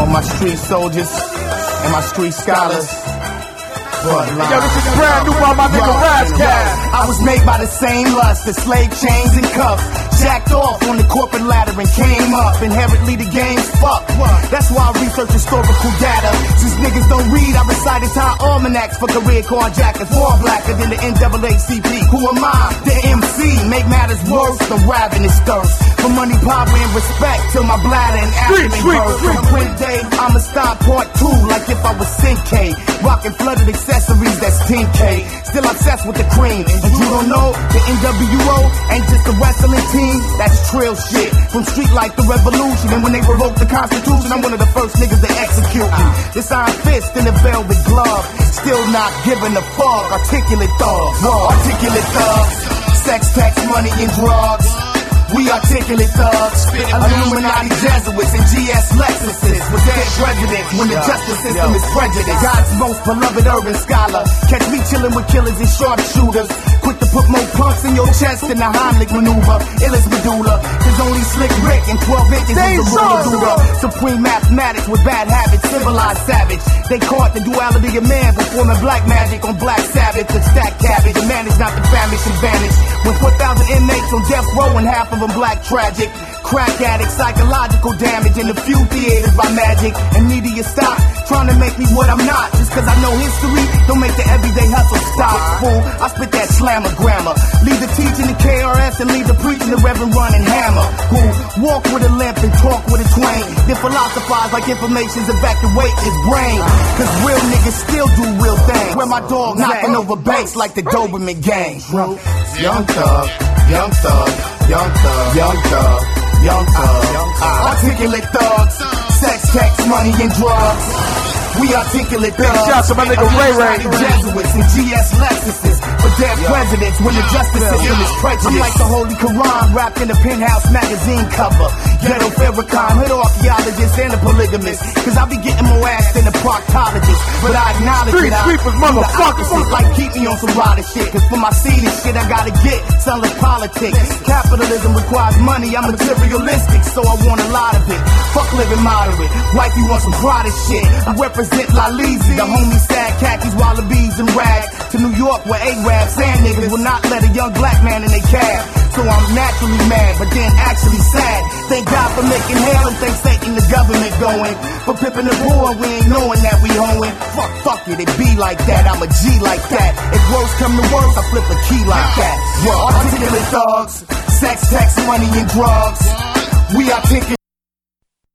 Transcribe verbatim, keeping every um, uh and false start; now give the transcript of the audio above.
all my street soldiers and my street scholars. Bloodline. Yo, this is brand new by my nigga Razzcast. I was made by the same lust, the slave chains and cuffs. Jacked off on the corporate ladder and came up. Inherently the game's fucked. That's why I research historical data. Since niggas don't read, I recite entire almanacs for career carjackers. Far blacker than the N double A C P. Who am I? The M C. Make matters worse, the ravenous thirst. For money, power, and respect till my bladder and abdomen burst. On one day, I'ma stop part two like if I was Sinkay. Rockin' flooded accessories, that's ten K. Still obsessed with the cream. And you don't know, the N W O ain't just a wrestling team, that's trill shit. From street like the revolution, and when they revoke the Constitution, I'm one of the first niggas to execute you. This iron fist in a velvet glove, still not giving a fuck. Articulate thugs, articulate thugs. Sex, tax, money, and drugs. We articulate thugs, Illuminati Jesuits and G S Lexuses with dead presidents when the justice system is prejudiced. God's most beloved urban scholar. Catch me chilling with killers and sharpshooters. Quick to put more punks in your chest than the Heimlich maneuver. Illis medulla, cause only Slick Rick and twelve inches is the ruler Duda. Supreme mathematics with bad habits, civilized savage. They caught the duality of man performing black magic on Black Sabbath and stack cabbage. And manage not the famish advantage. With four thousand inmates on death row and half of them black tragic. Crack addict, psychological damage in a few theaters by magic. And media stop trying to make me what I'm not. Just cause I know history don't make the everyday hustle stop. Fool, I spit that slammer grammar. Leave the teaching to K R S and leave the preaching to Reverend Run and Hammer. Who walk with a limp and talk with a twang. Then philosophize like information's evacuate his brain. Cause real niggas still do real things. Where my dog knocking over banks like the Doberman gang. Young thug, young thug, young thug, young thug, young thug. Articulate thugs, sex, tax, money, and drugs. We articulate thugs. Big shout to my nigga Ray Ray. Jesuits and G S Lexuses for dead presidents when the justice system is prejudiced. I'm like the Holy Quran wrapped in a Penthouse magazine cover. Ghetto Farrakhan, hood archaeologist and a polygamist. Cause I be getting more ass than a proctologist. But I acknowledge Street it. sweepers, motherfuckers. Like keep me on some rider shit. Cause for my seed and shit I gotta get. Sound like politics. Capitalism requires money. I'm materialistic, so I want a lot of it. Fuck living moderate. Wife, you want some Prada shit. I represent La Lizzie. The homies sad khakis, wallabies, and rags. To New York where A-Rabs and niggas will not let a young black man in their cab. So I'm naturally mad, but then actually sad. Thank God for making hell and thank Satan the government going. For pimping the poor, we ain't knowing that we hoeing. Fuck, fuck it, it be like that. I'm a G like that. If worse come to worse, I flip a key like that. Well, articulate thugs, sex, tax, money, and drugs. We articulate.